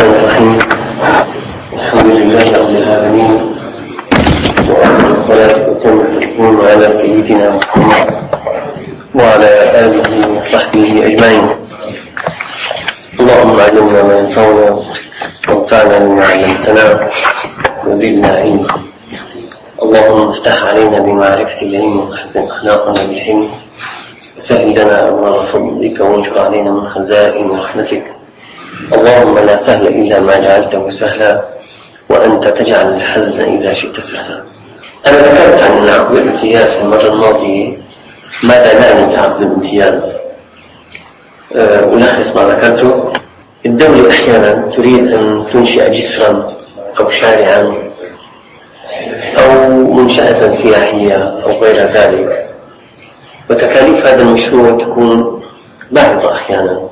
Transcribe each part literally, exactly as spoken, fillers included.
الرحمن الرحيم. الحمد لله رب العالمين، وأفضل الصلاة وأتم التسليم على سيدنا محمد وعلى آله وصحبه أجمعين. اللهم علمنا ما ينفعنا وانفعنا بما علمتنا وزدنا علما. اللهم افتح علينا بمعرفة العلم وأحسن أخلاقنا بالحلم، وسهل لنا أبواب فضلك وانشر علينا من خزائن رحمتك. اللهم لا سهل إلا ما جعلته سهلا، وأنت تجعل الحزن إذا شئت سهلا. أنا ذكرت عن عقد الامتياز في المرة الماضية. ماذا نعني بعقد الامتياز؟ ألخص ما ذكرته. الدولة أحيانا تريد أن تنشئ جسرا أو شارعا أو منشأة سياحية أو غير ذلك، وتكاليف هذا المشروع تكون باهظة أحيانا،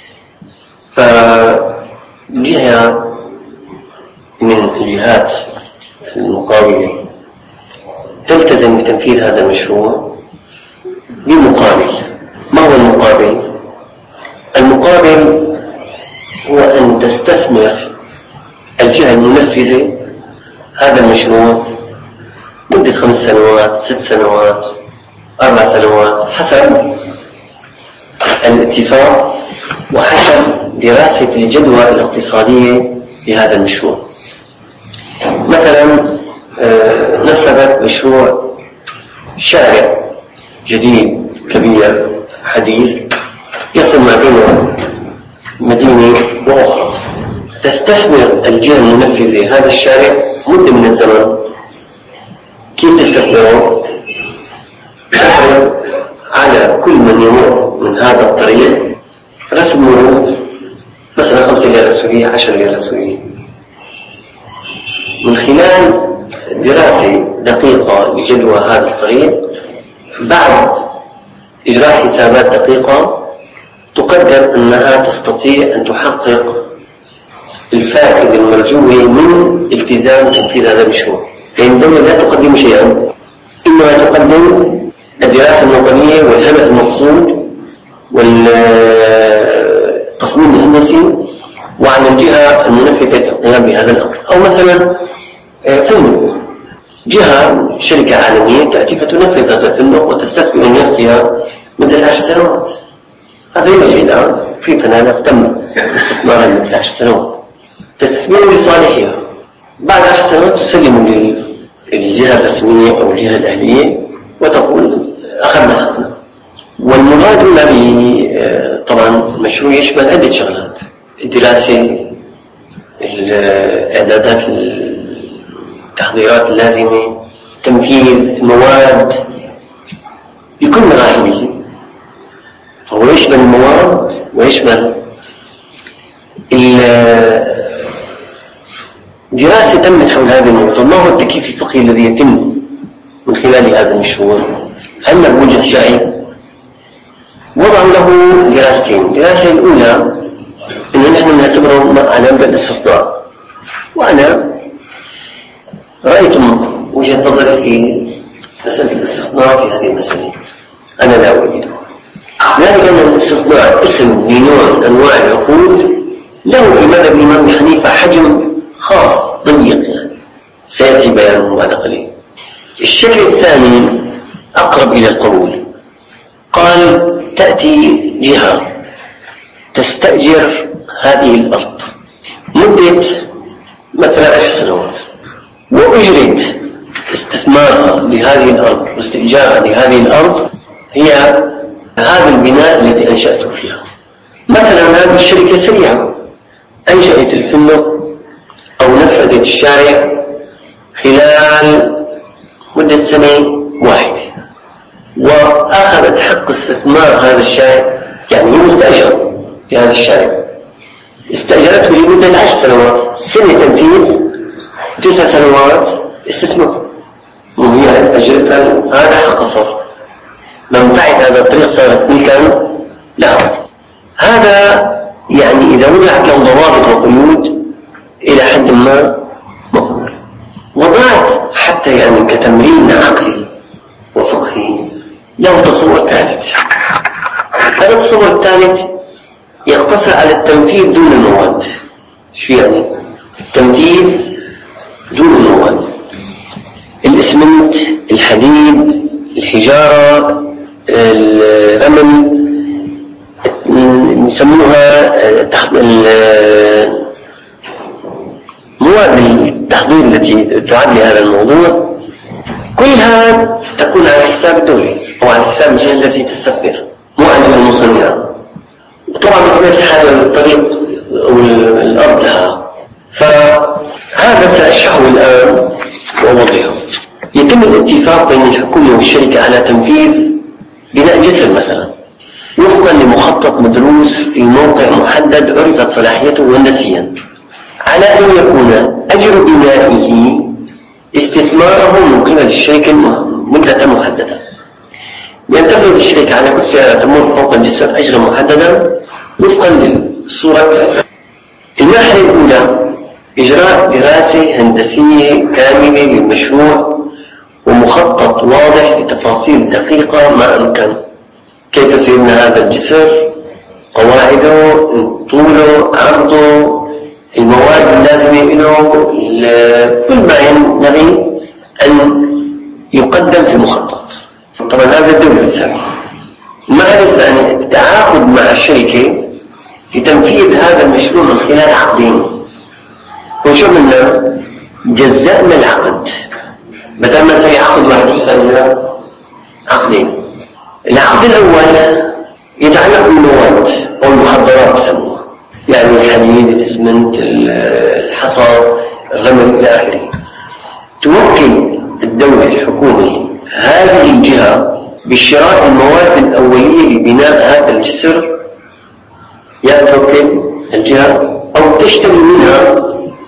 فجهة من الجهات المقاولة تلتزم بتنفيذ هذا المشروع بمقابل. ما هو المقابل؟ المقابل هو أن تستثمر الجهة المنفذة هذا المشروع مدة خمس سنوات، ست سنوات، أربع سنوات، حسب الاتفاق وحسب دراسة الجدوى الاقتصادية لهذا المشروع. مثلا نفذت مشروع شارع جديد كبير حديث يصل ما بين مدينة وأخرى، تستثمر الجهة المنفذة هذا الشارع مدة من الزمن. كيف تستثمره؟ على كل من يمر من هذا الطريق رسم مرور، مثلا خمسة ليرة سورية، عشر ليرة سورية. من خلال دراسة دقيقة لجدوى هذا الطريق، بعد إجراء حسابات دقيقة، تقدر أنها تستطيع أن تحقق الفائدة المرجوة من التزام تنفيذ هذا المشروع. لأن الدولة لا تقدم شيئا، إنما تقدم الدراسة الوطنية والهدف المقصود والتصميم الهندسي، وعن الجهة المنفذة القيام بهذا الأمر. أو مثلا فندق، جهة شركة عالمية تأتي فتنفذ هذا الفندق وتستثمر نفسها مدة عشر سنوات. هذا يوجد الآن في فنادق تم استثمارها لمدة عشر سنوات، تستثمر لصالحها. بعد عشر سنوات تسلم للجهة الرسمية أو الجهة الأهلية وتقول أخذنا. والمراد به طبعا المشروع يشمل عدة شغلات: الدراسة، الإعدادات، التحضيرات اللازمة، تنفيذ المواد بكل مراحله. فهو يشمل المواد ويشمل الدراسة تمت حول هذا الموضوع. ما هو التكييف الفقهي الذي يتم من خلال هذا المشروع؟ هل له وجه شرعي؟ وضعوا له دراستين. الدراسة الأولى أنه نحن نعتبره على مبدأ الاستصدار، وأنا رأيت وجهة نظري في مسألة الاستصدار في هذه المسألة. أنا لا أريده، ذلك أن الاستصدار اسم لنوع من أنواع العقود له في مذهب الإمام حنيفة حجم خاص ضيق، يعني سيأتي بيانه بعد قليل. الشكل الثاني أقرب إلى القبول. قال تأتي جهة تستأجر هذه الأرض مدة مثلا عشر سنوات، وأجرت استثمارها لهذه الأرض واستئجارها لهذه الأرض هي هذا البناء الذي أنشأته فيها. مثلا هذه الشركة سريعة أنشأت الفندق أو نفذت الشارع خلال مدة سنة واحدة، وأخذت حق استثمار هذا الشارع، يعني هي مستأجر في هذا الشارع، استأجرته لمدة عشر سنوات، سنة تنفيذ، تسع سنوات استثمار، وهي أجرتها. هذا حق صار، منفعة هذا الطريق صارت ملكا لها. هذا يعني إذا وضعت له ضوابط وقيود إلى حد ما مقبول. وضعت حتى يعني كتمرين عقلي وفقهي له تصور ثالث. هذا التصور الثالث يقتصر على التنفيذ دون المواد. شو يعني؟ التنفيذ دون المواد، الإسمنت، الحديد، الحجارة، الرمل، نسموها مواد التحضير التي تعد لهذا الموضوع، كلها تكون على حساب الدولة أو على حساب الجهة التي تستثمر، مو عند المصنع. طبعا بطبيعة الحال الطريق أو الأرض لها. فهذا سأشرحه الآن وأوضحه. يتم الاتفاق بين الحكومة والشركة على تنفيذ بناء جسر مثلا وفقا لمخطط مدروس في موقع محدد عرفت صلاحيته هندسيا، على أن يكون أجر بنائه استثماره من قبل الشركة مدة محددة، بأن تفرض الشركة على كل سيارة تمر فوق الجسر أجرا محددا وفقا للصورة. المرحلة الأولى إجراء دراسة هندسية كاملة للمشروع ومخطط واضح لتفاصيل دقيقة ما أمكن، كيف سيبنى هذا الجسر، قواعده، طوله، عرضه، المواد اللازمة له، كل ما ينبغي أن يقدم في المخطط. طبعا هذا الدولة بتساوي. المرحلة الثانية التعاقد مع الشركة لتنفيذ هذا المشروع من خلال عقدين. وشو منا؟ جزأنا العقد، بدل ما نسوي عقد واحد يسمى عقدين. العقد الأول يتعلق بالمواد أو المحضرات بسموها، يعني الحديد، الإسمنت، الحصى، الرمل إلى آخره. توكل الدولة الحكومية هذه الجهة بشراء المواد الأولية لبناء هذا الجسر، يا توكل الجهة أو تشتري منها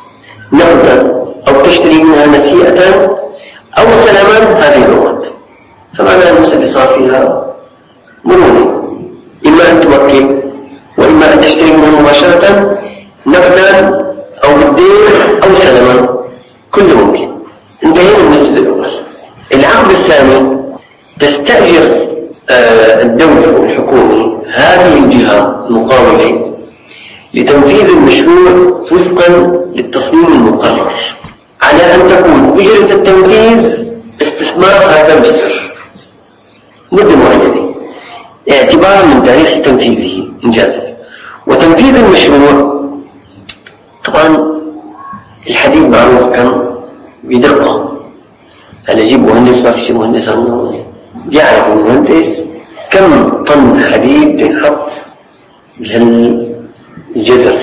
نقدا أو تشتري منها نسيئة أو سلما هذه المواد. فمعنى المسألة صار فيها مرونة، إما أن توكل وإما أن تشتري منها مباشرة نقدا أو بالدين أو سلما، كله ممكن. انتهينا من الجزء الأول. العقد الثاني تستأجر الدولة والحكومة هذه الجهة المقاولة لتنفيذ المشروع وفقا للتصميم المقرر، على أن تكون أجرة التنفيذ استثمار هذا الجسر مدة معينة اعتبارا من تاريخ تنفيذه إنجازه. وتنفيذ المشروع طبعا الحديد معروف كان بدقة، هل يجيب مهندس؟ ما في شيء مهندس عنه، يعرف المهندس كم طن حديد ينحط بهالجزر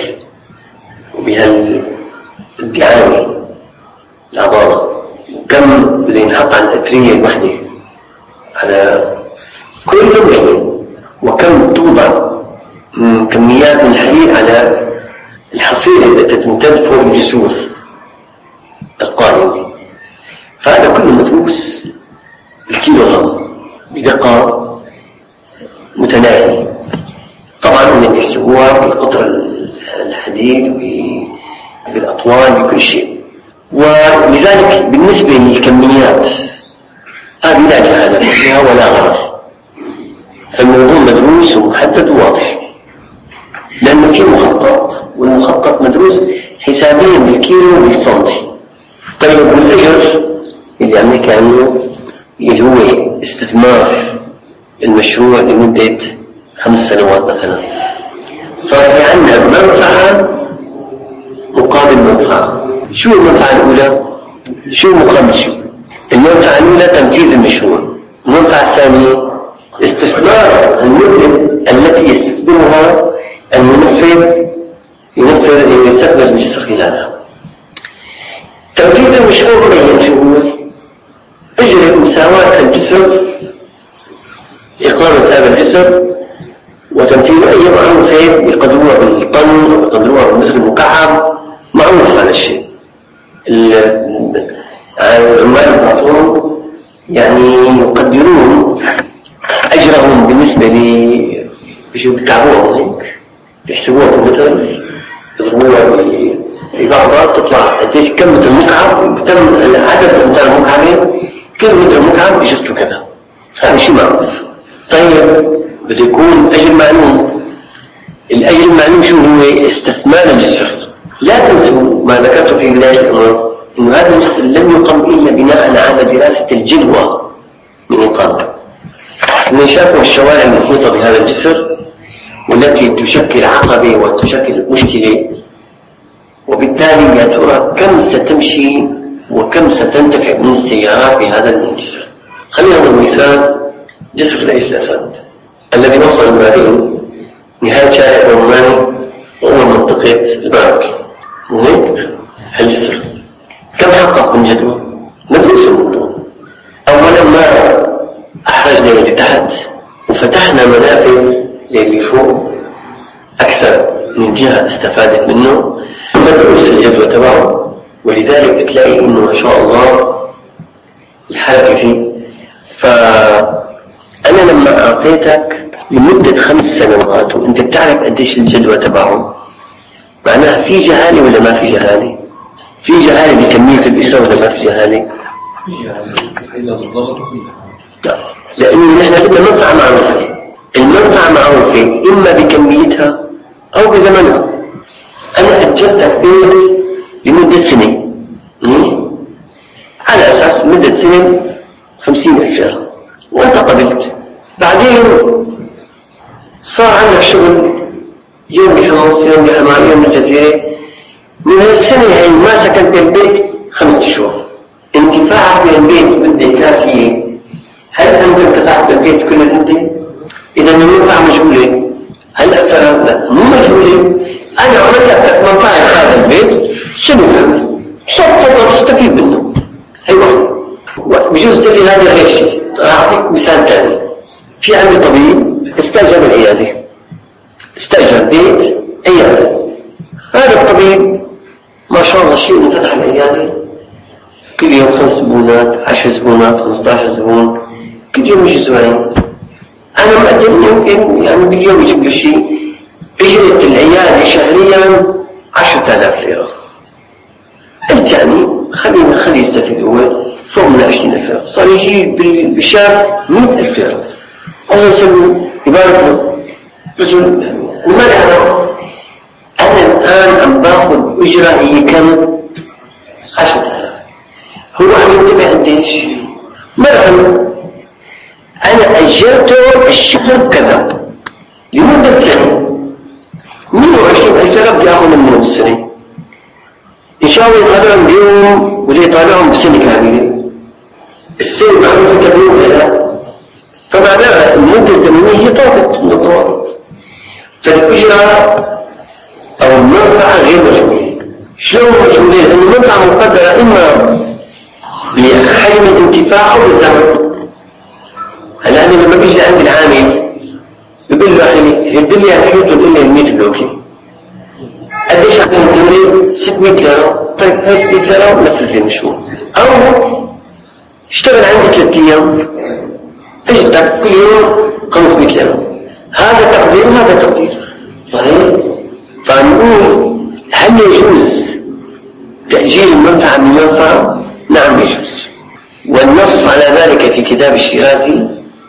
وبهالدعامة العضالة، وكم بده ينحط على الأثرية الوحدة على كل يوم، وكم توضع كميات من الحديد على الحصيلة التي تمتد فوق الجسور القائمة. فهذا كله مدروس الكيلو غرام بدقة متناهية. طبعا هم يحسبوها بقطر الحديد بالأطوال بكل شيء. ولذلك بالنسبة للكميات هذه لا جهالة فيها ولا غرر، الموضوع مدروس ومحدد وواضح، لأنه في مخطط، والمخطط مدروس حسابيا بالكيلو وبالسنتي. طيب والأجر اللي عمله كأنه اللي هو استثمار المشروع لمدة خمس سنوات مثلا، صار في عندنا منفعة مقابل منفعة. شو المنفعة الأولى؟ شو مقابل شو؟ المنفعة الأولى تنفيذ المشروع، المنفعة الثانية استثمار المدة التي يستثمرها المنفذ ينفذ يستثمر الجسر خلالها. تنفيذ المشروع بين شو هو؟ أجرة مساواة الجسر، إقامة هذا الجسر وتنفيذ أي معروفين يقدروها بالطن ويقدروها بالمتر المكعب، معروف هذا الشيء. العمال الباطون يعني يقدرون أجرهم بالنسبة لي بشو بتعبوها هيك، يحسبوها بالمتر، يضربوها ببعضها تطلع قديش كم متر مكعب، تم عدد أمتار مكعبين، كل متر مكعب اجرته كذا. هذا شيء معروف. طيب بده يكون أجر معلوم. الأجر المعلوم شو هو؟ استثمار الجسر. لا تنسوا ما ذكرت في بداية الأمر، أن هذا الجسر لم يقم إلا بناء على دراسة الجدوى من إقامته. من شافوا الشوارع المحيطة بهذا الجسر والتي تشكل عقبة وتشكل مشكلة، وبالتالي يا ترى كم ستمشي وكم ستنتفع من السيارات بهذا الجسر. خلينا نضرب مثال جسر الرئيس الأسد الذي وصل ما بين نهاية شارع عماني وأول منطقة البنك، وهيك هالجسر كم حقق من جدوى؟ ندرس الموضوع. أولا ما أحرجنا اللي تحت وفتحنا منافذ للي فوق أكثر من جهة استفادت منه، ندرس الجدوى تبعه، ولذلك بتلاقي إنه ما شاء الله الحركة فيه. فأنا لما أعطيتك لمدة خمس سنوات وأنت بتعرف قديش الجدوى تبعه، معناها في جهالة ولا ما في جهالة؟ في جهالة بكمية الإشارة ولا ما في جهالة؟ في جهالة إلا بالضبط لا، لأنه نحن بدنا منفعة معروفة. المنفعة معروفة إما بكميتها أو بزمنها. أنا أجرتك بيت لمدة سنة على أساس مدة سنة خمسين ألف ليرة وأنت قبلت. بعدين صار عندك شغل يوم بحمص يوم بحمار يوم بالجزيرة، من هالسنة هاي ما سكنت بالبيت خمسة شهور، انتفاعك بالبيت مدة كافية. هل أنت انتفعت بالبيت كل المدة؟ إذا المنفعة مجهولة. هل أثرت؟ لا، مو مجهولة. أنا عملت لك منفعة هذا البيت شنو كامل صرت تستفيد منه. هي واحدة. بجوز تقول لي هذا غير شيء. أعطيك مثال ثاني. في عندي طبيب استأجر العيادة، استأجر بيت عيادة. هذا الطبيب ما شاء الله شيء إنه فتح العيادة كل يوم خمس زبونات، عشر زبونات، خمسة عشر زبون، كل يوم يجي زباين. أنا مقدم يمكن يعني باليوم يجيب لي شيء أجرة العيادة شهريا عشرة آلاف ليرة. قلت يعني خلينا خلي يستفيد هو فوق من عشرين ألف ليرة، صار يجي بالشهر مئة ألف ليرة. الله يسلمه يبارك له. رجل المال أنا أنا الآن عم باخذ أجرة هي كم؟ عشرة آلاف. هو عم ينتبه قديش؟ مرة أنا أجرته الشهر كذا لمدة سنة، مئة وعشرين ألف ليرة بدي آخذ منه السنة. إن شاء الله يطلعهم بيوم ولا يطلعهم بسنة كاملة. السنة معروفة كبيرة ولا لا؟ فمعناها المدة الزمنية هي طابت من الضوابط. فالأجرة أو المنفعة غير مجهولة. شلون مجهولة؟ لأن المنفعة مقدرة إما بحجم الانتفاع أو بالزمن. هلا أنا لما بيجي عند العامل بقول له أخي هد لي على الحيط وقول لي المية بلوكي. قديش عندنا الدولة؟ ستمئة ليرة. طيب هاي ستمئة ليرة نفذ لي المشروع. أو اشتغل عندي ثلاث أيام تجدك كل يوم خمسمئة ليرة. هذا تقدير وهذا تقدير صحيح. فنقول هل يجوز تأجيل المنفعة من المنفعة؟ نعم يجوز، والنص على ذلك في كتاب الشيرازي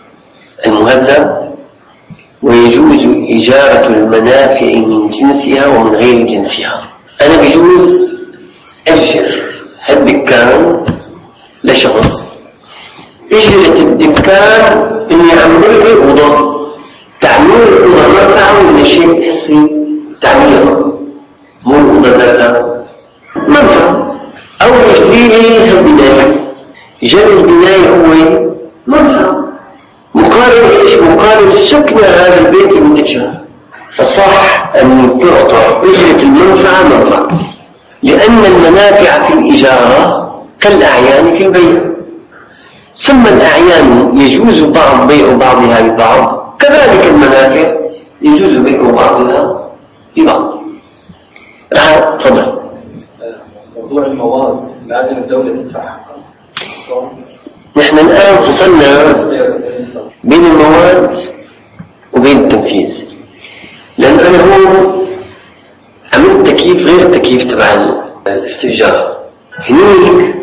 المهذب. ويجوز إجارة المنافع من جنسها ومن غير جنسها. أنا بجوز أجر هالدكان لشخص، إجرة الدكان إني أعمل لي أوضة، تعمير الأوضة منفعة ولا شيء حسي؟ تعميرها مو الأوضة ذاتها منفعة. أو يجري لي هالبناية، جر البناية هو منفعة مقارن إيش؟ مقارن سكن هذا البيت لمدة شهر. فصح أن تعطى أجرة المنفعة منفعة، لأن المنافع في الإجارة كالأعيان في البيع. ثم الأعيان يجوز بعض بيع بعضها ببعض، كذلك المنافع يجوز بيع بعضها ببعض. آه، تفضل. موضوع المواد لازم الدولة تدفع. نحن الآن فصلنا بين المواد وبين التنفيذ، لأن أنا هو عملت تكييف غير التكييف تبع الاستئجار. هنيك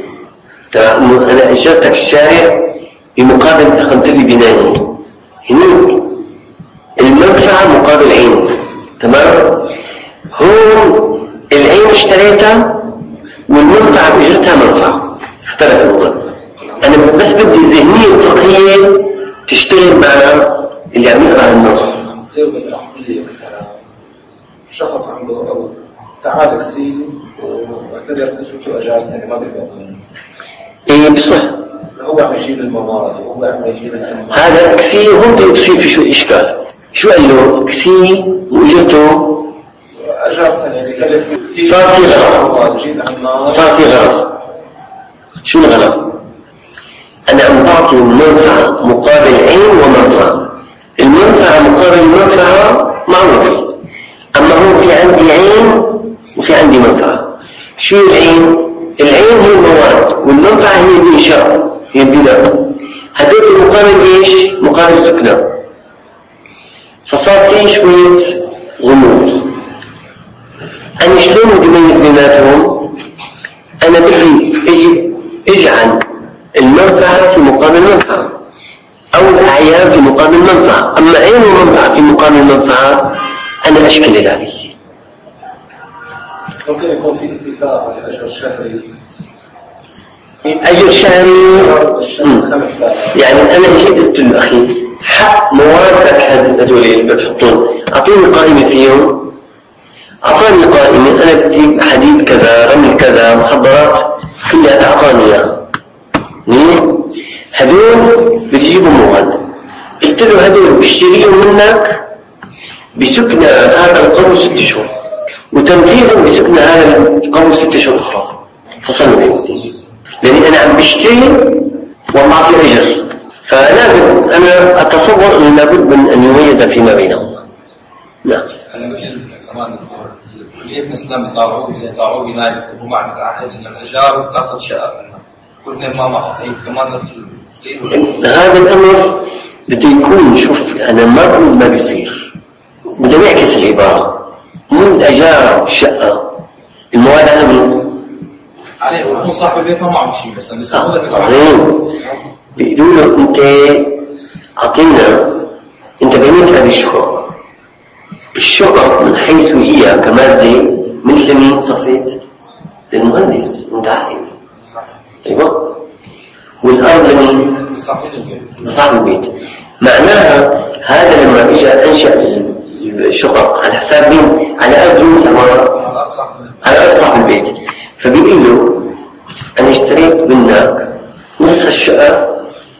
أنا أجرتك الشارع بمقابل أخذت لي بناية. هنيك المنفعة مقابل عين، تمام؟ هون العين اشتريتها والمنفعة بإجرتها منفعة، اختلف الوضع. أنا بس بدي الذهنية الفقهية تشتغل مع اللي عم يقرأ النص. تصير بالأحقية مثلا شخص عنده أو تعال كسيني واعتبر تشوفه أجار سنة ما بيقدر. إيه بصح. هو عم يجيب المواد وهو عم يجيب الأنواع. هذا كسي هون بيصير في شو إشكال. شو قال له كسي وإجرته أجار سنة بكلف كسي. صار في غلط. صار في غلط. شو الغلط؟ أنا عم بعطي منفعة مقابل عين ومنفعة. المنفعة مقابل المنفعة معروفة. أما هو في عندي عين وفي عندي منفعة. شو العين؟ العين هي المواد والمنفعة هي الإنشاء، هي البناء. هدول مقابل إيش؟ مقابل سكنة. فصار في شوية غموض. أنا شلون بدي أميز بيناتهم؟ أنا بدي أجي اجعل المنفعة في مقابل منفعة أو الأعيان في مقابل منفعة. أما عين ومنفعة في مقابل منفعة أنا أشكل ذلك. ممكن يكون في اتفاق على أجر شهري. أجر شهري يعني أنا جيت قلت له أخي حق موادك هذول اللي بتحطون أعطيني قائمة فيهم. أعطاني قائمة أنا بدي حديد كذا رمل كذا محضرات كلها أعطاني إياها. هذول بتجيبوا مواد. قلت له هذول بشتريهم منك بسكنة هذا القبو ست شهور وتنفيذهم بسكنة هذا القبو ست شهور أخرى. فصلوا بيني لأني أنا عم بشتري وعم أعطي أجر. فلازم أنا أتصور أنه لابد من أن يميز فيما بينهما. نعم. أنا مثل كمان كلية الإسلام يطاوعوا يطاوعوا بناء الحكومة مع متعهد إن الأجار تأخذ شقة منها. كلنا ما معه أي كمان نفس الشيء. هذا الأمر بده يكون شوف أنا ما بقول ما بيصير. بدنا نعكس العبارة. مو الأجار شقة المواد على مين؟ عليه ويكون صاحب البيت ما معه شيء بس لما عظيم. بيقولوا له أنت أعطينا أنت بنيت هذه الشقق. الشقق من حيث هي كمادة مثل مين صفيت؟ للمهندس متعهد. أيوة. والأرض لمين؟ صاحب البيت. معناها هذا لما اجى أنشأ الشقق على حساب مين؟ على أرض مين سواء؟ على أرض صاحب البيت. فبيقول له أنا اشتريت منك نصف الشقة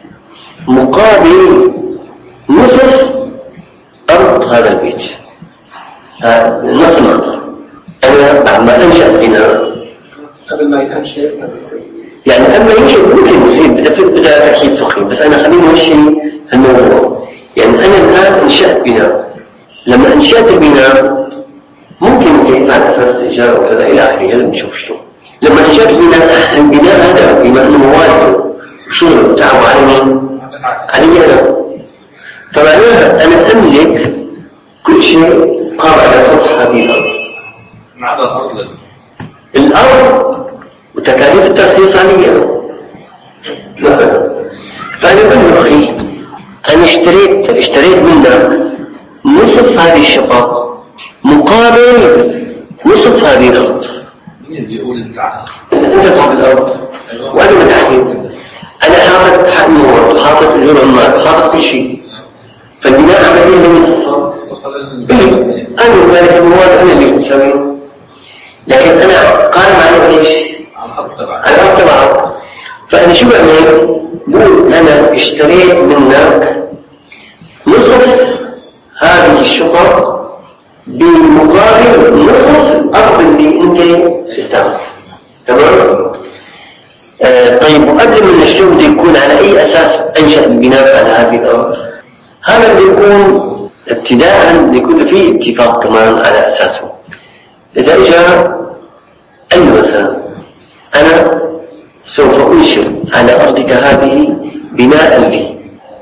مقابل نصف أرض هذا البيت. نص المنطقة. أنا بعد ما أنشأ بناء قبل ما ينشأ يعني قبل ما ينشأ ممكن يصير بدأ تركيب فقهي بس أنا خليني نمشي الموضوع. يعني أنا الآن أنشأت بناء. لما أنشأت البناء ممكن كيف على أساس الإيجار وكذا إلى آخره. هذا بنشوف شلون. لما أنشأت البناء البناء هذا بما أنه مواده وشغله بتاعه على مين؟ علي أنا. فمعناها أنا أملك كل شيء قام على سطح هذه الأرض. ما عدا الأرض. الأرض وتكاليف الترخيص علي مثلا. فأنا بقول له أخي أنا اشتريت اشتريت منك نصف هذه الشقق مقابل نصف هذه الأرض. مين اللي يقول التعهد؟ أنت صاحب الأرض وأنا متعهد. أنا حاطط حق مواد وحاطط أجور عمال وحاطط كل شيء. فالبناء عمليا لم يصفى. أنا مالك المواد أنا اللي مسويه. لكن أنا قائم على إيش؟ على الأرض تبعك. على الأرض تبعك. فأنا شو بعمل؟ بقول أنا اشتريت منك نصف هذه الشقق بمقابل نصف الأرض اللي أنت استعملت. تمام؟ آه طيب وقبل ما نشوف بده يكون على أي أساس أنشأ البناء على هذه الأرض؟ هذا بده يكون ابتداء بده يكون فيه اتفاق كمان على أساسه. إذا إجا قال له مثلا أنا سوف أنشئ على أرضك هذه بناء لي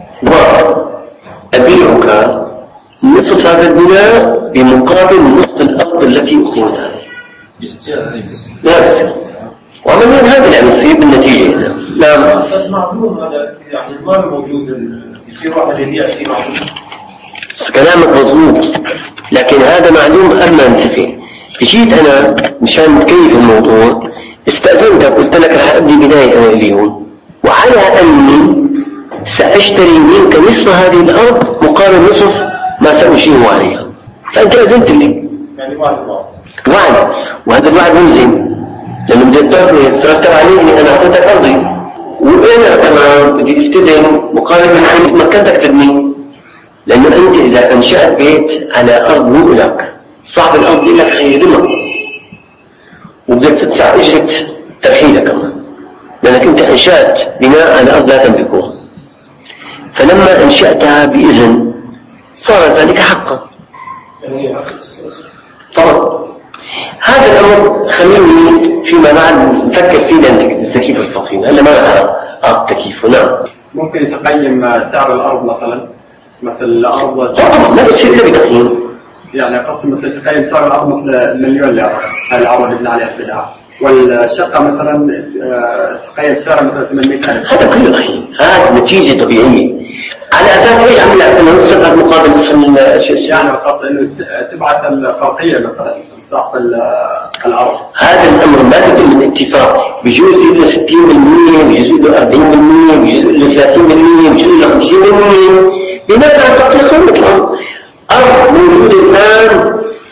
وأبيعك نصف هذا البناء بمقابل نصف الأرض التي أقيمت عليه. لا يصير. وعمليا هذا يعني يصير بالنتيجة هنا. نعم. معلوم هذا يعني ما موجود يصير واحد يبيع شيء معلوم. كلامك مظبوط لكن هذا معلوم قبل ما نتفق. جيت أنا مشان تكيف الموضوع استأذنتك قلت لك رح أبدي بناية أنا اليوم، وعلى أني سأشتري منك نصف هذه الأرض مقابل نصف ما سأشيه عليها، فأنت أذنت لي يعني وعد وعد وعد، وهذا الوعد ملزم لأنه بدي ترتب عليه إني أنا أعطيتك أرضي وأنا كمان بدي ألتزم مقابل من مكانتك تبني، لأنه أنت إذا أنشأت بيت على أرض مو لك صاحب الأرض بيقول لك هيهدمها وبدك تدفع أجرة ترحيلها كمان، لأنك أنت أنشأت بناء على أرض لا تملكها، فلما أنشأتها بإذن صار ذلك حقا. يعني هي حق الأصل. طبعا هذا الأمر خليني فيما بعد نفكر فيه للتكييف الفقهي. هلا ما نعرف أرض تكييف. نعم ممكن يتقيم سعر الأرض مثلا مثل الأرض طبعا ما بتصير إلا بتقييم، يعني قصد مثل تقيم سعر الأرض مثل مليون ليرة هاي الأرض اللي بنى عليها البدعة، والشقة مثلا تقيم سعر مثلا ثمانمئة ألف. هذا كله أخي هذا نتيجة طبيعية. على أساس إيش عم لك أنه نصف مقابل نصف شو اسمه؟ يعني قصد إنه تبعث الفرقية مثلا صاحب الأرض. هذا الأمر ما يتم الاتفاق، بجوز له ستين بالمئة، بجوز له أربعين بالمئة، بجوز له ثلاثين بالمئة، بجوز له خمسين بالمئة، بناء على تقدير قيمة الأرض. أرض موجودة الآن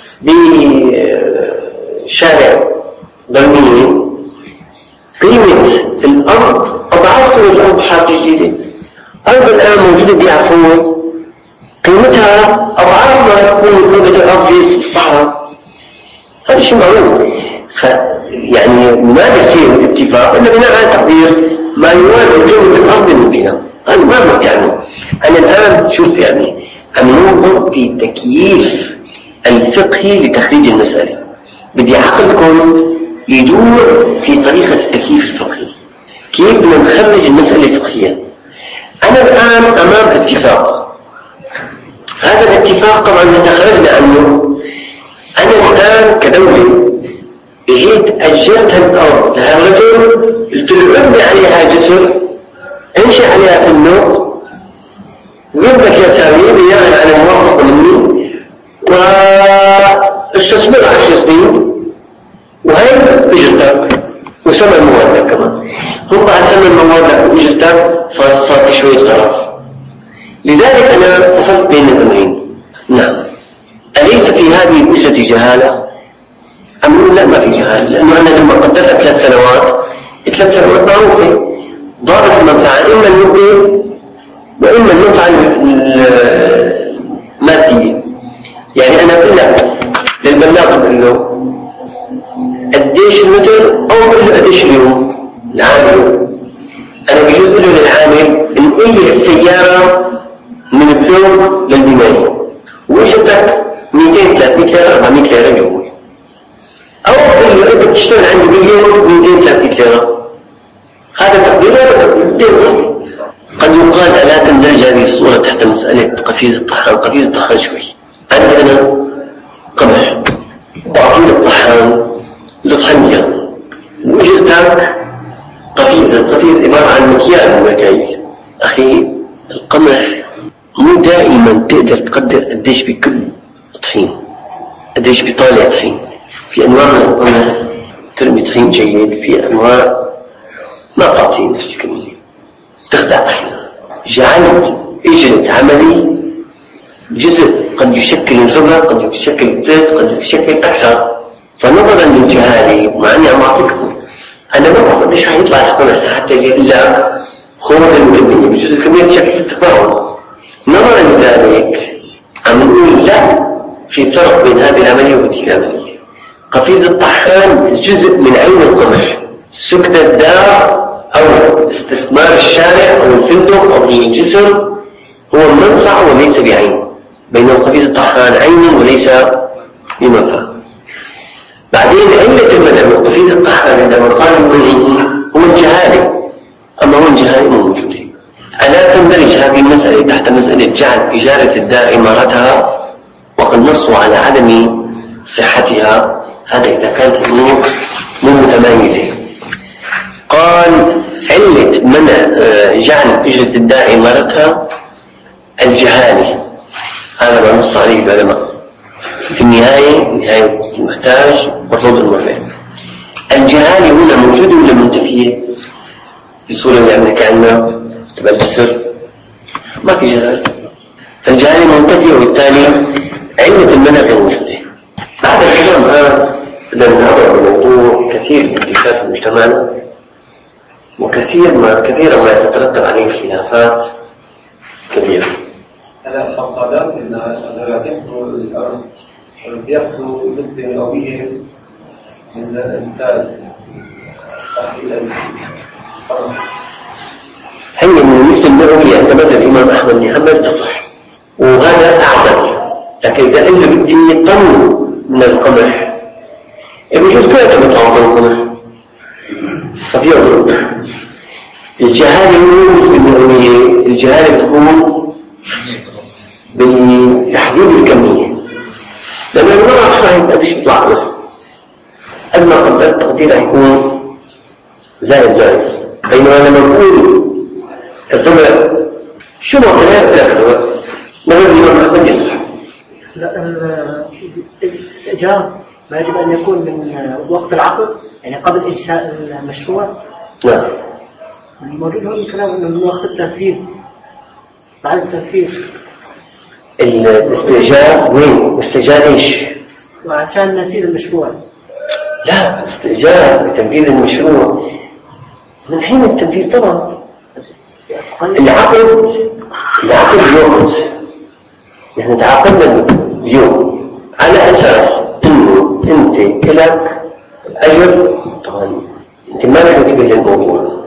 بشارع ضمني قيمة الأرض أضعاف قيمة الأرض بحالة جديدة. أرض الآن موجودة بعفو قيمتها أضعاف ما تكون قيمة الأرض في الصحراء. هذا شيء معروف. يعني ما بيصير الاتفاق إلا بناء على تقدير ما يوازي قيمة الأرض الممكنة. هذا ما يعني أنا الآن شوف يعني أنا ننظر في التكييف الفقهي لتخريج المسألة. بدي عقلكم يدور في طريقة التكييف الفقهي، كيف بدنا نخرج المسألة الفقهية. أنا الآن أمام اتفاق، هذا الاتفاق طبعا نتخرجنا عنه. أنا الآن كدولة جيت أجرت الأرض لهذا الرجل، قلت له ابني عليها جسر، انشأ عليها فندق، ويبدك يا سامي بناء على موافقة مني، واستثمر عشر سنين، وهي اجرتك وثمن موادك كمان. هم بعد ثمن موادك واجرتك فصار في شوية غرف. لذلك أنا فصلت بين الأمرين. نعم، أليس في هذه الأجرة جهالة؟ أم لا ما في جهالة؟ لأنه أنا لما قدرت ثلاث سنوات ثلاث سنوات معروفة ضابط المنفعة إما المبني وإما المنفعة المادية. يعني أنا أقول لك للبلاغ بقول له قديش المتر أو بقول له قديش اليوم العامل. أنا بجوز له للعامل نقول لي السيارة من البلوك للبناية وإجتك مئتين ثلاثمئة ليرة أربعمئة ليرة يومي، أو بقول له أنت بتشتغل عندي باليوم مئتين ثلاثمئة ليرة. هذا تقدير ولا تقدير؟ قد يقال ألا تندرج هذه الصورة تحت مسألة قفيز الطحان. قفيز الطحان شوي عندي أنا قمح وأعطيني الطحان لطحنية وإجرتك قفيزة. القفيز عبارة عن مكيال من المكاييل. أخي القمح مو دائما تقدر تقدر قديش بكل طحين، قديش بطالع طحين. في أنواع من القمح ترمي طحين جيد، في أنواع ما تعطي نفس الكمية تخدع أحيانا. جعلت إجرة عملي جزء قد يشكل الربع، قد يشكل الزيت، قد يشكل أكثر. فنظرا للجهالة مع أني عم أعطيكم أنا ما أعرف قديش حيطلع القمح حتى يقول لك خروج المكمية بجزء الكمية تشكل التفاعل. نظرا لذلك عم نقول لا، في فرق بين هذه العملية وهذه العملية. قفيز الطحان جزء من عين القمح، سكن الدار أو استثمار الشارع أو الفندق أو الجسر هو منفعة وليس بعين، بينما قفيز الطحان عين وليس بمنفعة. بعدين علة المنع من قفيز الطحان عندما قال المنعي هو الجهالة، أما هو الجهالة موجودة. ألا تندرج هذه المسألة تحت مسألة جعل إجارة الدار إمارتها وقد نصوا على عدم صحتها؟ هذا إذا كانت الأمور مو متميزة. قال علة منع جعل إجرة الدار إمارتها الجهالة، هذا ما نص عليه العلماء. في النهاية نهاية المحتاج مطلوب الموافقة. الجهالة هنا موجودة ولا منتفية؟ بصورة اللي عم نحكي عنها تبع الجسر ما في جهالة، فالجهالة منتفية وبالتالي علة المنع غير موجودة. بعد الكلام هذا لننظر بموضوع كثير من انتشار في مجتمعنا وكثير ما كثيرا ما يتترتب عليه خلافات كبيرة. أنا الحصادات التي يحصلوا الأرض والتي يحصلوا مثل قوية من الإنتاج إلى الأرض هي من النسبة المئوية عند مثل الإمام أحمد بن حنبل تصح، وهذا أعدل. لكن إذا إلا بدي طن من القمح بجوز كلها بيطلعوا من القمح فبيضرب. الجهالة هو النسبة المئوية، الجهالة بتكون بتحديد الكمية، لأن أنا ما أعرف فاهم قديش بيطلع له، قد ما قدرت تقدير هيكون زائد جائز. بينما لما نقول الضمر شو معناه لا الوقت نقول الإمام أحمد يصح. لا الاستئجار ما يجب أن يكون من وقت العقد يعني قبل إنشاء المشروع. لا الموجود هون الكلام أنه من وقت التنفيذ بعد التنفيذ. الاستئجار وين؟ استئجار ايش؟ وعشان ننفيذ المشروع. لا استئجار لتنفيذ المشروع من حين التنفيذ طبعا. العقد العقد الوقت نحن تعاقدنا اليوم على اساس انه انت لك اجر. طبعا انت ما لك تنتبه للموضوع.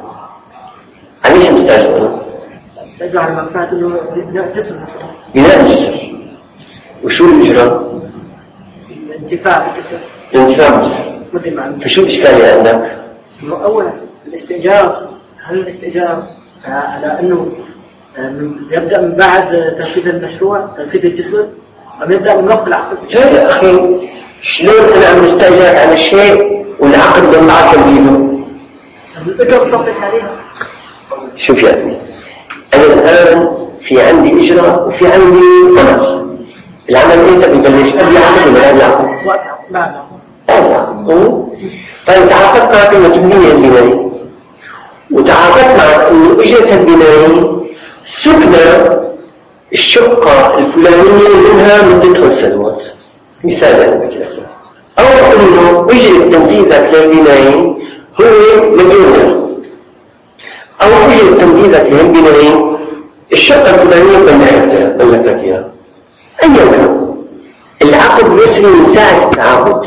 عن مستاجر استأجر على منفعة انه بناء جسر مثلا. بناء الجسر. وشو الاجرة؟ الانتفاع بالجسر. الانتفاع بالجسر. فشو الاشكالية عندك؟ انه اولا الاستئجار، هل الاستئجار على انه يبدأ من بعد تنفيذ المشروع تنفيذ الجسر أم يبدأ من وقت العقد؟ لا يا أخي شلون أنا عم استأجرك على الشيء والعقد من معك تنفيذه؟ الأجر بتطبق عليها. شوف يا أخي أنا الآن في عندي إجراء وفي عندي عمل. العمل إمتى بيبلش؟ قبل العقد ولا بعد العقد؟ وقت بعد العقد. طيب تعاقدت معك إنه تبني البناية وتعاقدت معك إنه إجت البناية سكنة الشقة الفلانية منها مدة خمس سنوات مثال أنا بكذا. أو إنه إجت تنفيذك للبناية هو مليونير، أو إجت تنفيذك للبناية الشقة الفلانية بملكتها بملكتك إياها. أيا كان العقد يسري من ساعة التعاقد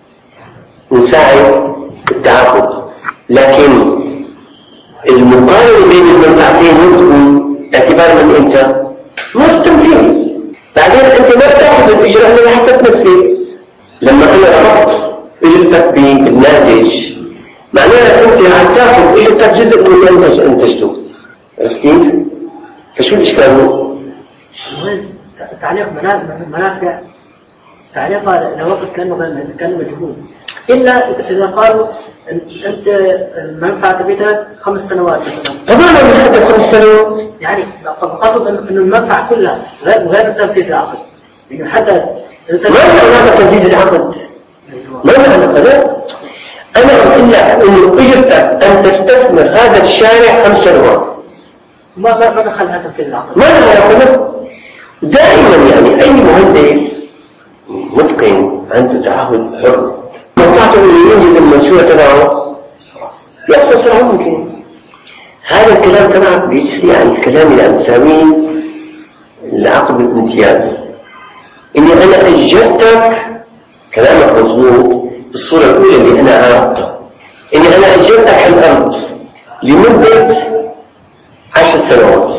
من ساعة التعاقد، لكن المقارنة بين المنفعتين تكون اعتبار من امتى؟ ما التنفيذ. بعدين انت ما تاخذ الاجراء الا حتى تنفذ. لما انا ربطت اجرتك بالناتج معناها انت عم تاخذ اجرتك جزء من المنتج انتجته. عرفت كيف؟ فشو الاشكال هو؟ تعليق منافع تعليقها لوقت كانه كانه مجهول، الا اذا قالوا انت المنفعه تبيتها خمس سنوات مثلا. طبعا من حتى خمس سنوات يعني قصد انه المنفعه كلها غير غير تنفيذ العقد، انه حتى ما معنى تنفيذ العقد؟ ما معنى هذا؟ انا اقول لك انه اجرتك ان تستثمر هذا الشارع خمس سنوات. ما ما ما دخلها تنفيذ العقد. ما دخلها دائما. يعني اي مهندس متقن عنده تعهد حر مصلحته انه ينجز المشروع تبعه يحصل سرعة ممكن. هذا الكلام تبعك بيسري عن الكلام اللي عم تساويه العقد بالامتياز. اني انا اجرتك كلامك مضبوط بالصورة الاولى اللي انا عرفتها، اني انا اجرتك الارض لمدة عشر سنوات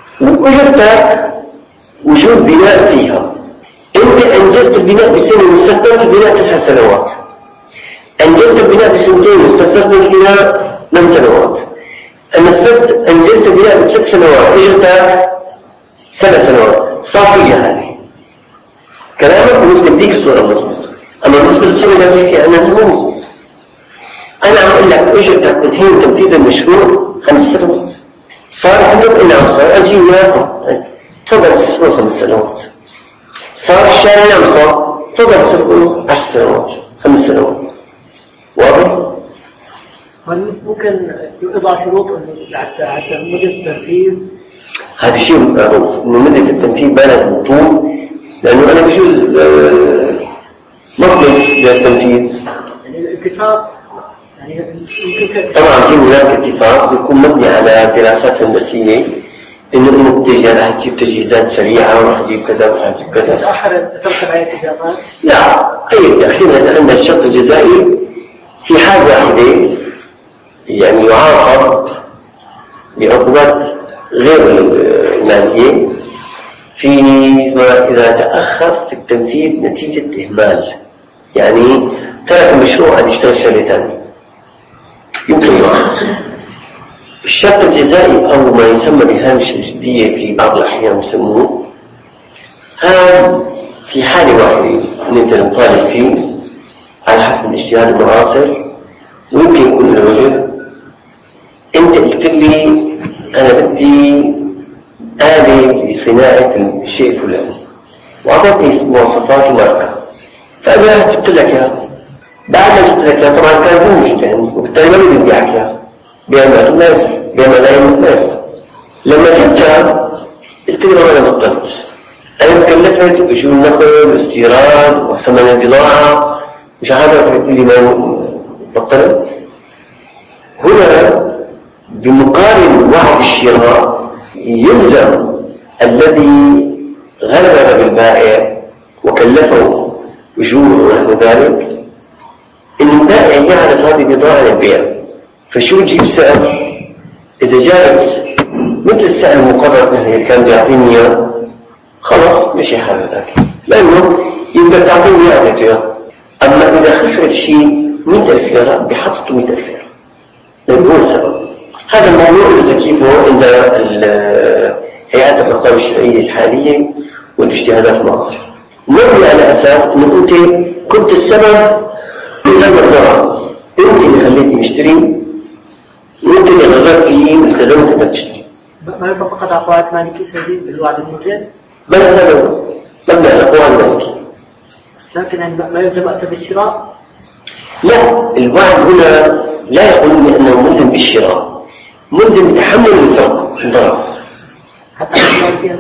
واجرتك وجود بناء فيها. انت انجزت البناء بسنة واستثمرت البناء تسع سنوات. انجزت البناء بسنتين واستثمرت البناء ثمان سنوات. انجزت انجزت البناء بثلاث سنوات اجرتك سبع سنوات. صار في جهالة. كلامك بالنسبة لديك الصورة مضبوط، اما بالنسبة للصورة اللي بحكي عنها مو مضبوط. انا عم اقول لك اجرتك من حين تنفيذ المشروع خمس سنوات. صار عندك انعم صار اجي وياك تفضل تستثمر خمس سنوات. صار الشارع نعم صار تفضل تستثمر عشر سنوات خمس سنوات. ممكن يوضع شروط إنه حتى حتى مدة التنفيذ؟ هذا شيء معروف إنه مدة التنفيذ ما لازم تطول، لأنه أنا بجوز مطلب للتنفيذ. يعني الاتفاق يعني يمكن طبعا في هناك اتفاق بيكون مبني على دراسات هندسية، إنه النتيجة رح تجيب تجهيزات سريعة ورح تجيب كذا ورح تجيب كذا. تأخر ترتب على التزامات؟ لا، أي أخيرا عندنا الشرط الجزائي في حال واحدة يعني يعاقب بعقوبات غير المالية في إذا تأخر في التنفيذ نتيجة إهمال، يعني ترك المشروع أن يشتغل شغلة ثانية يمكن يعاقب. الشرط الجزائي أو ما يسمى بهامش الجدية في بعض الأحيان يسموه، هذا في حالة واحدة نقدر نطالب فيه على حسب الاجتهاد المعاصر، ويمكن يكون له وجه. أنت قلت لي أنا بدي آلة لصناعة الشيء الفلاني وأعطتني مواصفات وماركة، فأنا جبت لك إياها. بعد ما جبت لك إياها طبعا كان مو مجتهد وبالتالي ما بدي أبيعك إياها بما الناس بما لا يهم الناس. لما جبتها قلت له أنا بطلت، أنا مكلفت بشؤون النقل والاستيراد وثمن البضاعة مش هذا تقول لي ما بطلت. هنا بمقارن وعد الشراء يلزم الذي غرر بالبائع وكلفه بشؤون ونحو ذلك إن البائع يعرف هذه البضاعة للبيع. فشو يجيب سعر إذا جاءت مثل السعر المقرر اللي كان بيعطيني إياه خلاص مش حال ذاك، لأنه يبقى تعطيني إياه إياه. أما إذا خسرت شيء مئة ألف ليرة بحطته مئة ألف ليرة لأنه هو السبب. هذا الموضوع اللي تكيفه عند هيئات الرقابة الشرعية الحالية والاجتهادات المعاصرة، مبني على أساس إنه أنت كنت السبب في هذا الضرر، أنت اللي خليتني مشتري وأنت اللي غررت لي والتزمت إنك تشتري. ما يطبق عقوبات مالكي سيدي بالوعد الموجه؟ بل هذا مبني على العقوبات المالكي. لكن ما يلزم أنت بالشراء؟ لا، الوعد هنا لا يقولون أنه ملزم بالشراء، ملزم بتحمل الفرق الضرر. حتى المالكية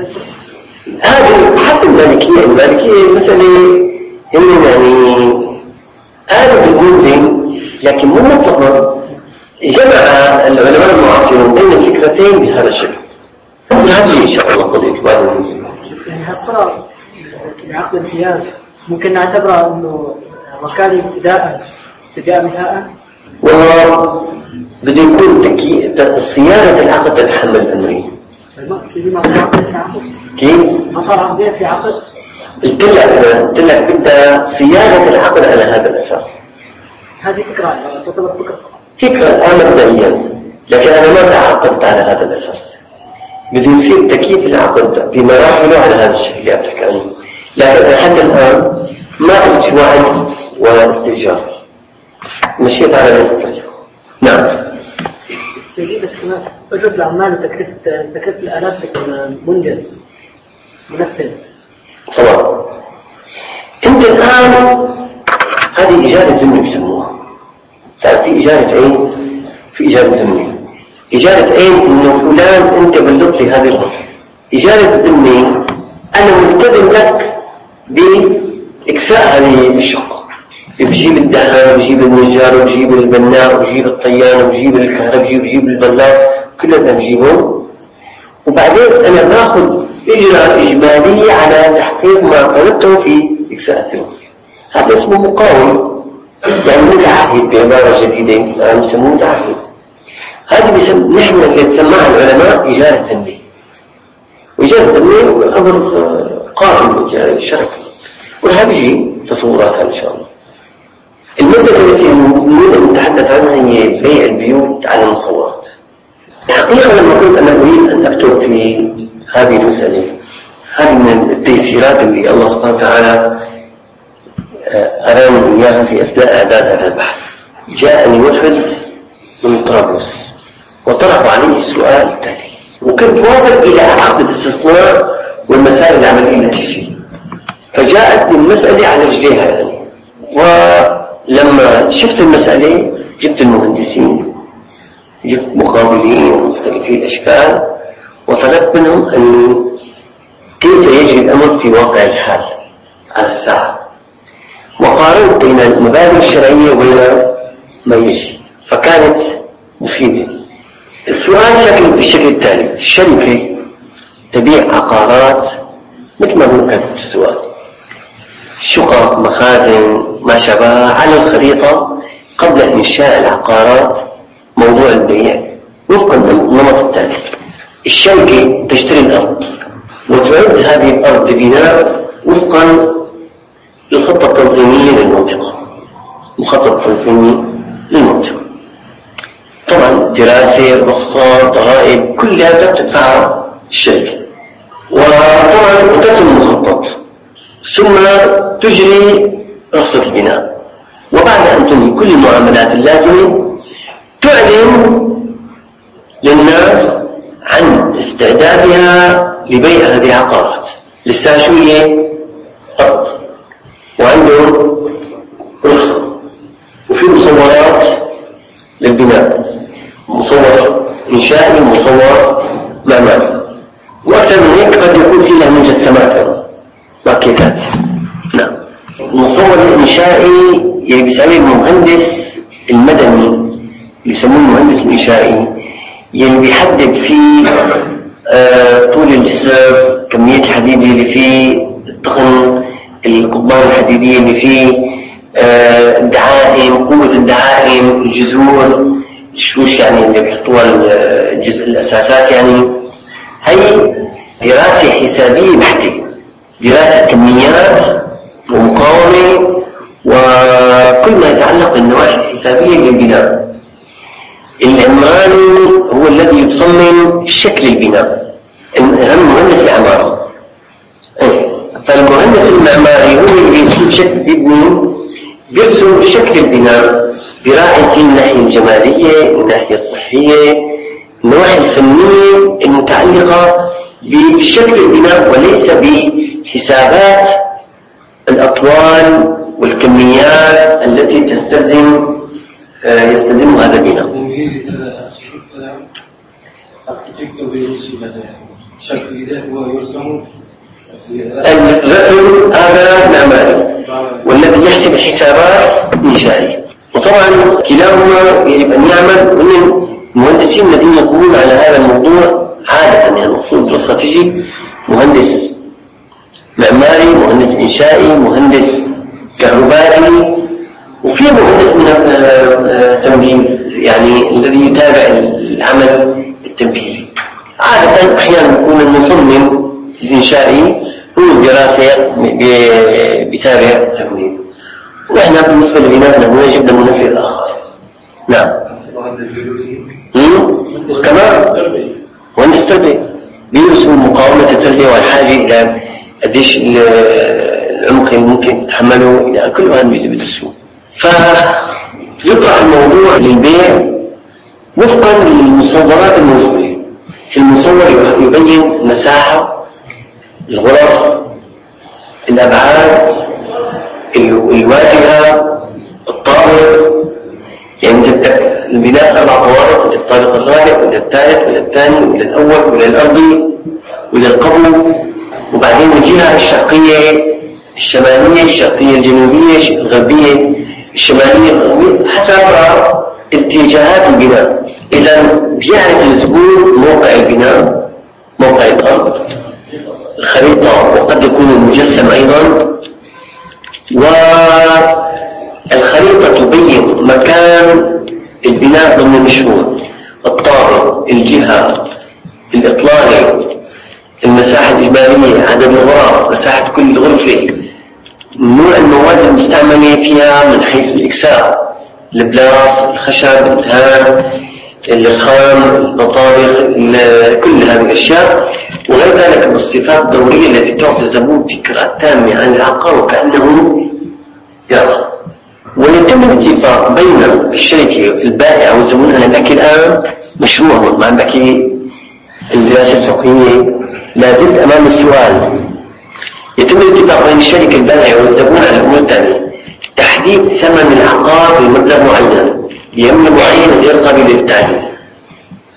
هذا حتى المالكية المالكية المسألة هم يعني قالوا بالملزم لكن مو مطلقا. جمع العلماء المعاصرون بين الفكرتين بهذا الشكل. هذه إن شاء الله قضية الوعد الملزم. يعني هالصورة لعقد امتياز ممكن نعتبرها أنه وكالة ابتداء استجاء نهاء؟ والله بده يكون تكي... صيانة العقد تتحمل الأمرين. ما صار عقد في عقد؟ كيف؟ ما صار عقدين في عقد؟ قلت لك أنا قلت لك بدها صيانة العقد على هذا الأساس. هذه فكرة تعتبر فكرة فكرة الآن مبدئيا، لكن أنا ما تعاقدت على هذا الأساس. بده يصير تكييف العقد بمراحله على هذا الشكل اللي أحكي عنه، لكن حتى الآن ما قلت وعد واستئجار، مشيت على هذا. نعم سيدي بس كمان أجرة العمال وتكلفة تكلفة الآلات منجز منفذ. طبعا أنت الآن هذه إجارة ذمة بيسموها. تعرف في إجارة عين في إجارة ذمة. إجارة عين إنه فلان أنت بلغت لي هذه الغرفة. إجارة ذمة أنا ملتزم لك بإكساء هذه الشقة، بجيب الدهان وبجيب النجار وبجيب البناء وبجيب الطيان وبجيب الكهربجي وبجيب البلاط كلنا بجيبهم، وبعدين أنا باخذ إجراء إجمالي على تحقيق ما طلبته في إكساء الغرفة. هذا اسمه مقاول، يعني متعهد بعبارة جديدة يعني يسموه متعهد. هذه بسم... نحن اللي تسمعها العلماء إجارة ذمة. وإجارة ذمة أمر قائم بالإجارة الشرعية، وهذا يجي تصوراتها إن شاء الله. المسألة التي نريد أن نتحدث عنها هي بيع البيوت على المصورات. الحقيقة لما قلت أنا أريد أن أكتب في هذه المسألة، هذه من التيسيرات اللي الله سبحانه وتعالى أراني إياها في أثناء إعداد هذا البحث. جاءني وفد من طرابلس وطرحوا علي السؤال التالي، وكنت واصل إلى عقد الاستثناء والمسائل العملية التي فيه، فجاءتني المسألة على رجليها يعني. ولما شفت المسألة جبت المهندسين جبت مقاولين مختلفي الأشكال وطلبت منهم أن كيف يجري الأمر في واقع الحال على الساعة، وقارنت بين المبادئ الشرعية وبين ما يجري، فكانت مفيدة. السؤال شكل بالشكل التالي: الشركة تبيع عقارات مثل ما هو كان السؤال، شقق، مخازن، ما شابه، على الخريطة قبل إنشاء العقارات موضوع البيع وفقا للنمط التالي: الشركة تشتري الأرض وتعد هذه الأرض ببناء وفقا للخطة التنظيمية للمنطقة، مخطط تنظيمي للمنطقة. طبعا دراسة، رخصة، ضرائب، كلها تدفعها الشركة، وطبعا وترسم المخطط، ثم تجري رخصة البناء، وبعد أن تنهي كل المعاملات اللازمة تعلن للناس عن استعدادها لبيع هذه العقارات. لسه شو هي؟ أرض، وعنده رخصة، وفي مصورات للبناء، مصور إنشائي ومصور معماري، وأكثر من هيك قد يكون فيها مجسمات ماكيتات. نعم. المصور الإنشائي يعني بيسميه المهندس المدني، يسموه المهندس الإنشائي، يعني بيحدد فيه آه طول الجسر، كمية الحديد اللي فيه، التخن، القضبان الحديدية اللي فيه، آه الدعائم، قوة الدعائم، الجذور، الشوش يعني اللي بيحطوها الجزء الأساسات. يعني هي دراسة حسابية بحتة، دراسة كميات ومقاومة وكل ما يتعلق بالنواحي الحسابية للبناء. العمراني هو الذي يصمم شكل البناء، أهم مهندس العمارة. فالمهندس المعماري هو اللي بيرسم شكل يبني، بيرسم شكل البناء، براعي فيه الناحية الجمالية، الناحية الصحية، النواحي الفنية المتعلقة بشكل البناء، وليس بحسابات الأطوال والكميات التي تستلزم يستلزم هذا البناء. الرسم هذا معماري، والذي يحسب الحسابات إنشائي. وطبعا كلاهما يجب أن يعمل من المهندسين الذين يقومون على هذا الموضوع عادة. يعني المفروض دراسة تجي مهندس معماري، مهندس إنشائي، مهندس كهربائي، وفي مهندس من التنفيذ يعني الذي يتابع العمل التنفيذي. عادة أحيانا يكون المصمم الإنشائي هو الدراسة بتابع التنفيذ، ونحن بالنسبة لبناتنا هو يجب المنفذ الآخر. نعم. كمان مهندس تربية بيرسم مقاومة التربية والحاجة إلى قديش العمق اللي ممكن تتحمله، إلى كل هذا بيدرسوه. فيطرح الموضوع للبيع وفقا للمصورات الموجودة. المصور يبين مساحة، الغرف، الأبعاد، الواجهة، الطابق. يعني تبدأ البناء أربع طوابق، وتبدأ الطابق الرابع ولا الثالث ولا الثاني ولا الأول ولا الأرضي ولا القبو، وبعدين الجهة الشرقية، الشمالية، الشرقية، الجنوبية، الغربية، الشمالية، الغربية، حسب اتجاهات البناء. إذا بيعرف الزبون موقع البناء، موقع الأرض، الخريطة، وقد يكون المجسم أيضا. والخريطة تبين مكان البناء ضمن المشروع، الطابق، الجهة، الإطلالة، المساحة الإجمالية، عدد الغرف، مساحة كل غرفة، نوع المواد المستعملة فيها من حيث الإكساء، البلاط، الخشب، الدهان، الخام، المطابخ، كل هذه الأشياء، وغير ذلك من الصفات الضرورية التي تعطي الزبون فكرة تامة عن العقار وكأنه يرى. ويتم الاتفاق بين الشركة البائعة والزبون. أنا بحكي الآن مشروع، ما عم بحكي الدراسة الفقهية، لا زلت أمام السؤال. يتم الاتفاق بين الشركة البائعة والزبون على أمور التالية: تحديد ثمن العقار بمبلغ معين، بيمن معين غير قابل للتعديل،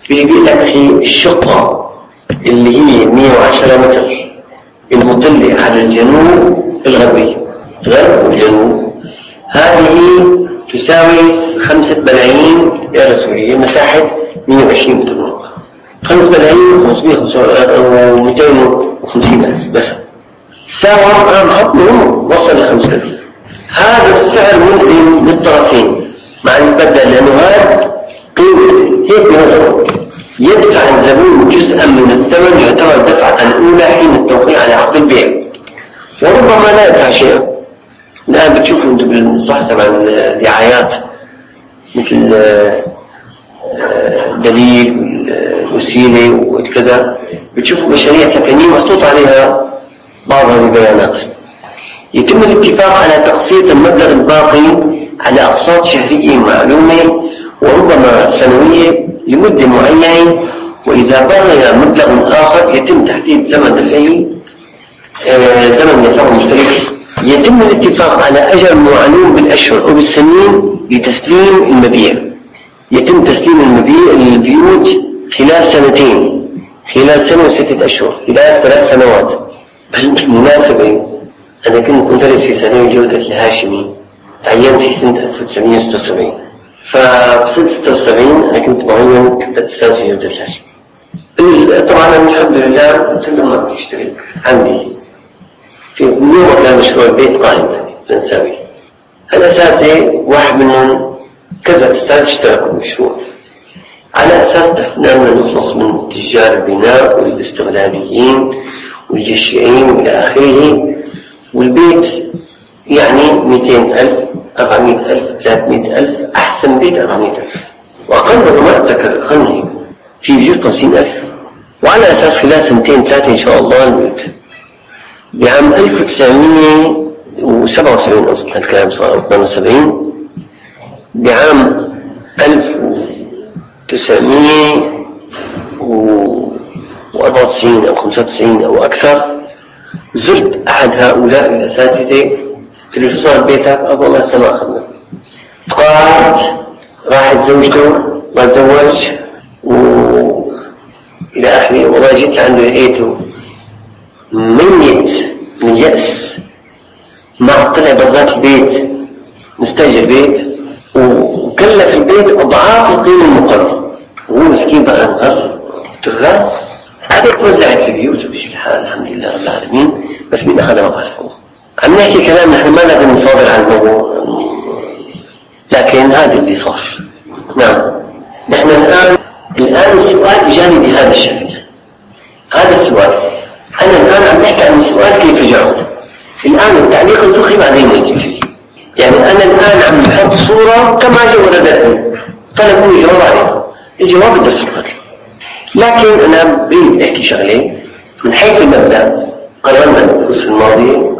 بيجي بيقول لك أخي الشقة اللي هي مئة وعشرة متر المطلة على الجنوب الغربي غرب والجنوب هذه تساوي خمسة ملايين ليرة سورية مساحة مئة وعشرين متر مربع خمسة ملايين وخمسمائة ومئتين وخمسين ألف بس ساوى عام حطمه وصل لخمسة ملايين. هذا السعر ملزم للطرفين مع المبدأ لأنه هذا قيمة هيك بنظره يدفع الزبون جزءا من الثمن يعتبر الدفعة الأولى حين التوقيع على عقد البيع وربما لا يدفع شيئا. الآن بتشوفوا أنتم بالصحة تبع الدعايات مثل دليل وسيلة وكذا بتشوفوا مشاريع سكنية محطوط عليها بعض هذه البيانات. يتم الاتفاق على تقسيط المبلغ الباقي على أقساط شهرية معلومة وربما سنوية لمدة معينة وإذا بقي مبلغ آخر يتم تحديد زمن دفعه آه زمن دفعه مشترك. يتم الاتفاق على أجل معلوم بالأشهر أو بالسنين لتسليم المبيع. يتم تسليم المبيع للبيوت خلال سنتين خلال سنة وستة أشهر خلال ثلاث سنوات. بالمناسبة أنا كنت مدرس في ثانوي جودة الهاشمي تعينت في سنة ألف وتسعمائة وستة وسبعين فبسنة ستة وسبعين أنا كنت معين كأستاذ في جودة الهاشمي. طبعا الحمد لله كل ما بتشترك عندي في يوم كان مشروع البيت قائم يعني بنساوي الأساتذة واحد منهم كذا أستاذ اشتركوا بالمشروع على أساس تحتنا نخلص من تجار البناء والاستغلاليين والجشعين وإلى آخره. والبيت يعني مئتين ألف أربعمائة ألف ثلاثمائة ألف أحسن بيت أربعمائة ألف وأقل ما أتذكر أقل في بيوت خمسين ألف. وعلى أساس خلال سنتين ثلاثة إن شاء الله البيت بعام ألف وتسعمائة وسبعة وسبعين أصلا الكلام صار اثنين وسبعين بعام ألف وتسعمائة وأربعة وتسعين أو خمسة وتسعين أو أكثر زرت أحد هؤلاء الأساتذة قلت له شو صار بيتك؟ أقول الله السماء أخذنا. قالت راحت زوجته ما تزوج وإلى آخره. والله جيت عنده لقيته ميت من اليأس ما طلع برات البيت مستأجر بيت وكلف البيت أضعاف القيمة المقررة وهو مسكين بقى مغرب الراس. هذه توزعت في البيوت وبشكل حال الحمد لله رب العالمين بس مين أخذها ما بعرفه. عم نحكي كلام نحن ما لازم نصادر عن الموضوع لكن هذا اللي صار. نعم نحن الآن الآن السؤال إجاني بهذا الشكل. هذا السؤال أنا الآن عم نحكي عن السؤال كيف جاوب. الآن التعليق الفقهي بعدين نجي فيه. يعني أنا الآن عم نحط صورة كما جاء وردتني طلبوا جواب عليها الجواب الدرس القادم. لكن أنا بريد أحكي شغلة من حيث المبدأ. قررنا الدروس الماضية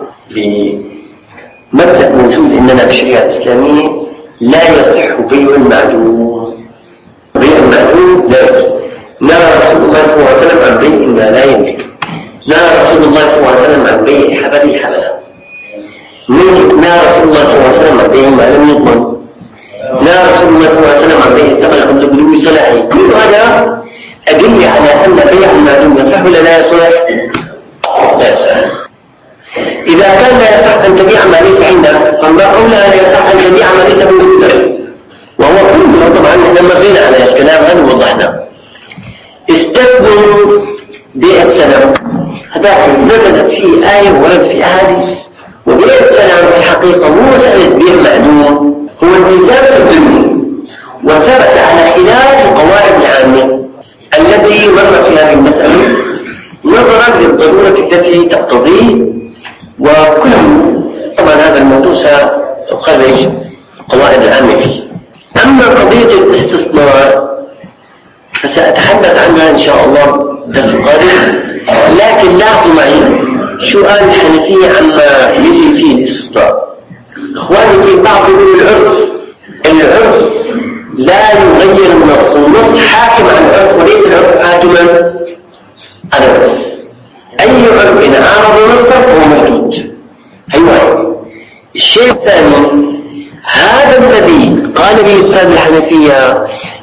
بمبدأ موجود إننا بالشريعة الإسلامية لا يصح بيع المعدوم. بيع المعدوم لا يصح. نهى رسول الله صلى الله عليه وسلم عن بيع ما لا يملك. نهى رسول الله صلى الله عليه وسلم عن بيع حبل الحبلة. نهى رسول الله صلى الله عليه وسلم عن بيع ما لم يضمن. نهى رسول الله صلى الله عليه وسلم عن بيع الثمن قبل بلوغ صلاحه. كل هذا أدل على أن بيع المعدوم يصح ولا لا يصح؟ لا يصح. إذا كان لا يصح أن تبيع ما ليس عندك فما أولى لا يصح أن تبيع ما ليس موجودا. وهو كله طبعا احنا مرينا على الكلام هذا ووضحنا. استثنوا بيع السلام هذا نزلت فيه آية وورد في أحاديث. وبيع السلام في الحقيقة مو مسألة بيع معدوم هو التزام الذمي وثبت على خلاف القواعد العامة الذي مر في هذه المسألة نظرا للضرورة التي تقتضيه. وكل طبعا هذا الموضوع سأخرج القواعد العامة فيه. أما قضية الاستثمار فسأتحدث عنها إن شاء الله درس القادم. لكن لاحظوا معي سؤال الحنفية عما يجري فيه الاستثمار. إخواني في بعض يقول العرف العرف لا يغير النص. النص حاكم عن العرف وليس العرف حاكما على النص. أي عرف إن عارض نصا فهو مردود. هي واحد. الشيء الثاني هذا الذي قال به السادة الحنفية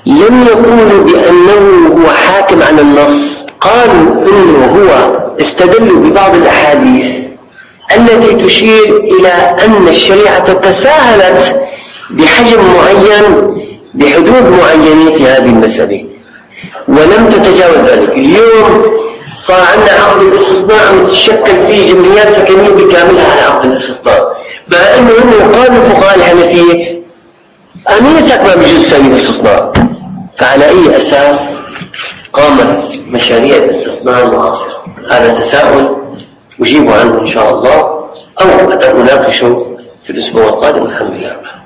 لم يقولوا بأنه هو حاكم على النص، قالوا إنه هو استدلوا ببعض الأحاديث التي تشير إلى أن الشريعة تساهلت بحجم معين بحدود معينة في هذه المسألة ولم تتجاوز ذلك. اليوم صار عندنا عقد الاستصناع عم تتشكل فيه جمعيات سكنية بكاملها على عقد الاستصناع، مع أنه هم قالوا الفقهاء الحنفية أميسك ما بيجوز تسوي الاستصناع. فعلى أي أساس قامت مشاريع الاستصناع المعاصرة؟ هذا تساؤل أجيب عنه إن شاء الله، أو أناقشه في الأسبوع القادم. الحمد لله.